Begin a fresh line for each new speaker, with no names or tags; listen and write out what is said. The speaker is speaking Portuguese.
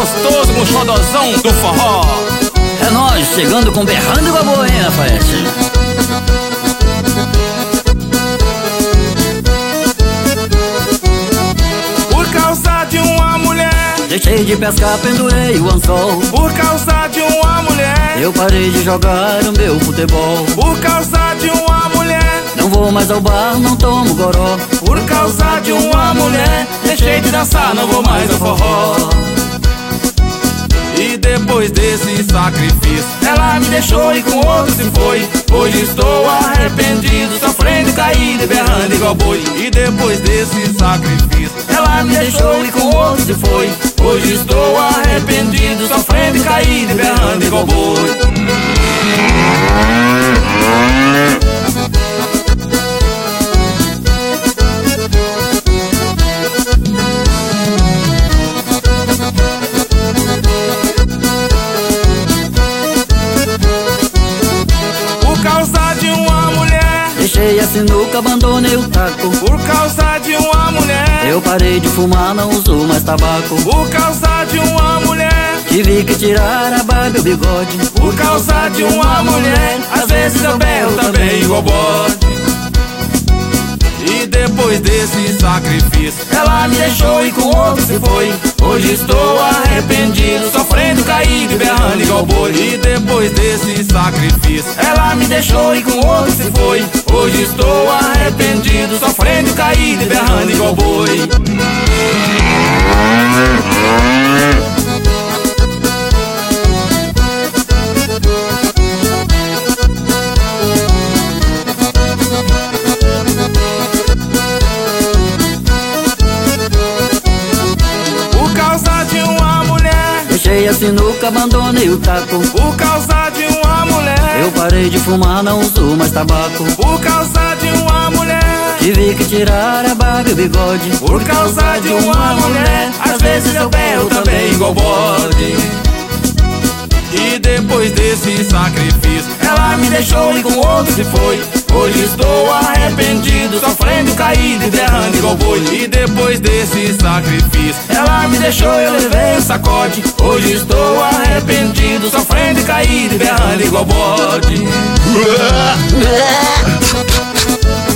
gostoso com o xodozão do forró.
É nós chegando com berrando com a boa, hein, Rafaete?
Por causa de uma mulher
deixei de pescar, pendurei o anzol.
Por causa de uma mulher
eu parei de jogar o meu futebol.
Por causa de uma mulher
não vou mais ao bar, não tomo goró.
Por causa de uma mulher deixei de dançar, não vou mais ao forró. E depois desse sacrifício ela me deixou e com outro se foi. Hoje estou arrependido, sofrendo, caído e berrando igual boi. E depois desse sacrifício ela me deixou e com outro se foi. Hoje estou arrependido, sofrendo, caído e berrando igual boi. Por causa de uma mulher
deixei a sinuca, abandonei o taco.
Por causa de uma mulher
eu parei de fumar, não uso mais tabaco.
Por causa de uma mulher
tive que tirar a barba e o bigode.
Por causa de uma mulher às vezes eu berro também igual bode. E depois desse sacrifício ela me deixou e com outro se foi. Hoje estou arrependido, sofrendo, caído e berrando igual boi. E depois desse sacrifício ela me deixou e com outro se foi. Hoje estou arrependido, sofrendo, caído e berrando igual boi. Por causa de uma mulher
deixei a sinuca, abandonei o taco.
Por causa de uma mulher
eu parei de fumar, não uso mais tabaco.
Por causa de uma mulher
tive que tirar a barba e o bigode.
Por causa de uma mulher às vezes eu berro também igual bode. E depois desse sacrifício ela me deixou e com outro se foi. Hoje estou arrependido, sofrendo, caído e berrando igual boi. E depois desse sacrifício ela me deixou, eu levei o sacode. Hoje estou arrependido, sofrendo, caído e berrando igual bode.